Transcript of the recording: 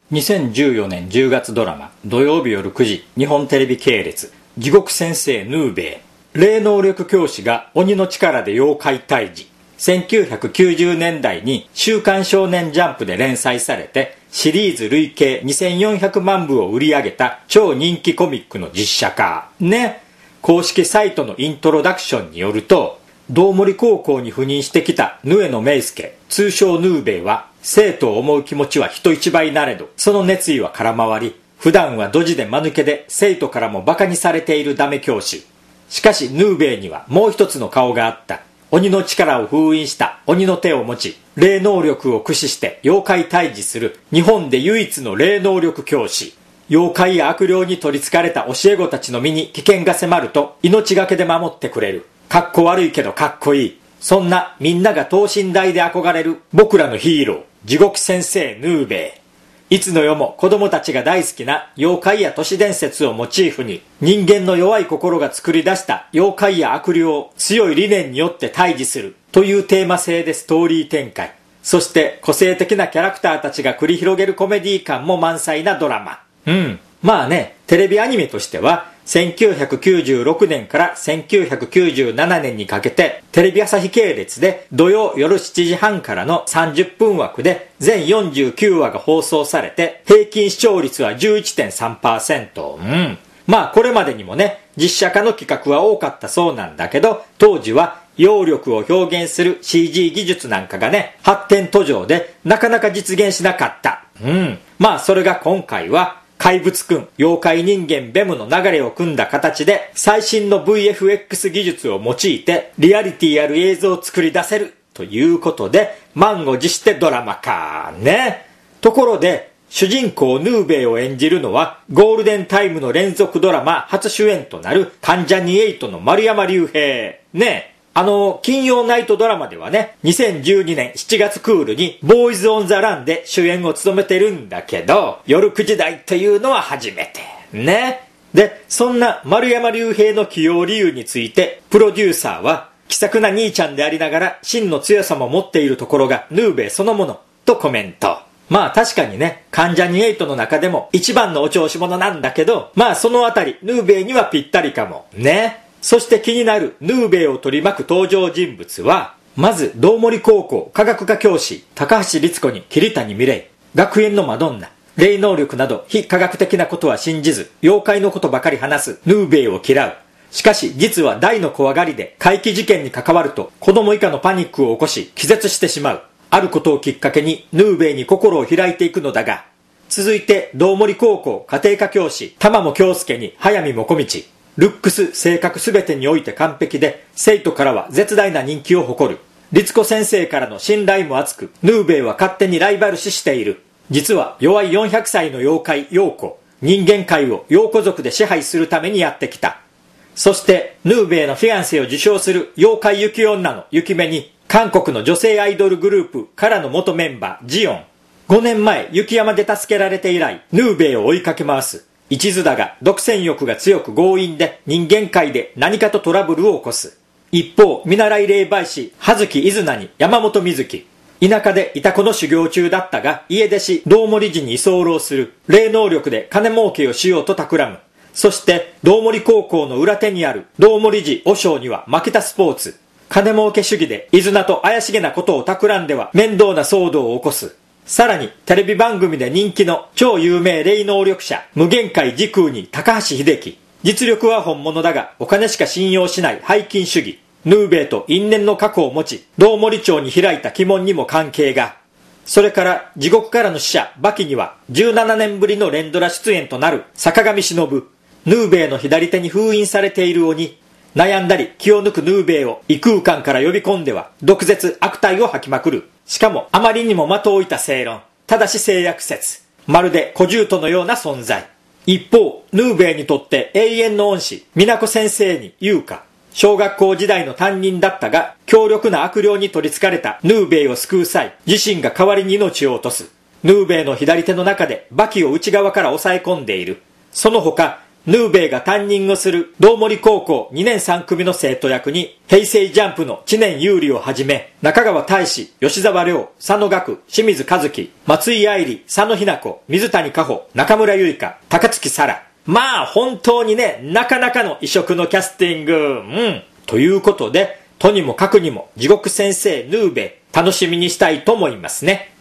2014年10月ドラマ土曜日夜9時日本テレビ系列地獄先生ヌーベイ霊能力教師が鬼の力で妖怪退治。1990年代に週刊少年ジャンプで連載されてシリーズ累計2400万部を売り上げた超人気コミックの実写化ね。公式サイトのイントロダクションによると、道森高校に赴任してきたヌエノメイスケ通称ヌーベイは生徒を思う気持ちは人一倍なれど、その熱意は空回り、普段はドジで間抜けで生徒からもバカにされているダメ教師。しかしヌーベイにはもう一つの顔があった。鬼の力を封印した鬼の手を持ち、霊能力を駆使して妖怪退治する日本で唯一の霊能力教師。妖怪や悪霊に取り憑かれた教え子たちの身に危険が迫ると命がけで守ってくれる。かっこ悪いけどかっこいい。そんなみんなが等身大で憧れる僕らのヒーロー、地獄先生ヌーベイ。いつの世も子供たちが大好きな妖怪や都市伝説をモチーフに、人間の弱い心が作り出した妖怪や悪霊を強い理念によって退治するというテーマ性でストーリー展開。そして個性的なキャラクターたちが繰り広げるコメディ感も満載なドラマ。まあね、テレビアニメとしては1996年から1997年にかけてテレビ朝日系列で土曜夜7時半からの30分枠で全49話が放送されて平均視聴率は 11.3%。まあこれまでにもね、実写化の企画は多かったそうなんだけど、当時は妖力を表現する CG 技術なんかがね、発展途上でなかなか実現しなかった。まあそれが今回は怪物くん、妖怪人間ベムの流れを組んだ形で最新の VFX 技術を用いてリアリティある映像を作り出せるということで満を持してドラマ化ね。ところで主人公ヌーベイを演じるのはゴールデンタイムの連続ドラマ初主演となる関ジャニ∞の丸山隆平ね。金曜ナイトドラマではね、2012年7月クールにボーイズ・オン・ザ・ランで主演を務めてるんだけど、夜9時台というのは初めて。ね。で、そんな丸山隆平の起用理由について、プロデューサーは、気さくな兄ちゃんでありながら、真の強さも持っているところがヌーベイそのもの、とコメント。まあ確かにね、関ジャニ∞の中でも一番のお調子者なんだけど、まあそのあたり、ヌーベイにはぴったりかも。ね。そして気になるヌーベイを取り巻く登場人物は、まず道森高校科学科教師高橋律子に桐谷美玲、学園のマドンナ、霊能力など非科学的なことは信じず妖怪のことばかり話すヌーベイを嫌う。しかし実は大の怖がりで怪奇事件に関わると子供以下のパニックを起こし気絶してしまう。あることをきっかけにヌーベイに心を開いていくのだが、続いて道森高校家庭科教師玉も京介に早見もこみち。ルックス、性格すべてにおいて完璧で、生徒からは絶大な人気を誇る。律子先生からの信頼も厚く、ヌーベイは勝手にライバル視している。実は弱い400歳の妖怪、陽子。人間界を陽子族で支配するためにやってきた。そして、ヌーベイのフィアンセを受賞する妖怪雪女の雪目に、韓国の女性アイドルグループからの元メンバー、ジオン。5年前、雪山で助けられて以来、ヌーベイを追いかけ回す。一途だが独占欲が強く強引で人間界で何かとトラブルを起こす。一方、見習い霊媒師葉月伊豆名に山本美月。田舎でいた子の修行中だったが家出し道森寺に居候する。霊能力で金儲けをしようと企む。そして道森高校の裏手にある道森寺和尚には負けたスポーツ。金儲け主義で伊豆名と怪しげなことを企んでは面倒な騒動を起こす。さらにテレビ番組で人気の超有名霊能力者無限界時空に高橋秀樹。実力は本物だがお金しか信用しない背金主義。ヌーベイと因縁の過去を持ち道森町に開いた鬼門にも関係が。それから地獄からの使者バキには17年ぶりの連ドラ出演となる坂上忍。ヌーベイの左手に封印されている鬼。悩んだり気を抜くヌーベイを異空間から呼び込んでは毒舌悪態を吐きまくる。しかもあまりにも的を置いた正論。ただし性悪説。まるで小獣人のような存在。一方、ヌーベイにとって永遠の恩師、美奈子先生に優香。小学校時代の担任だったが、強力な悪霊に取り憑かれたヌーベイを救う際、自身が代わりに命を落とす。ヌーベイの左手の中でバキを内側から抑え込んでいる。その他、 ヌーベイが担任をする道森高校2年3組の生徒役に、平成ジャンプの知念優里をはじめ、中川大志、吉沢亮、佐野岳、清水和樹、松井愛理、佐野日奈子、水谷香穂、中村ゆりか、高槻沙羅。まあ本当にね、なかなかの異色のキャスティング。ということで、とにもかくにも地獄先生ヌーベイ楽しみにしたいと思いますね。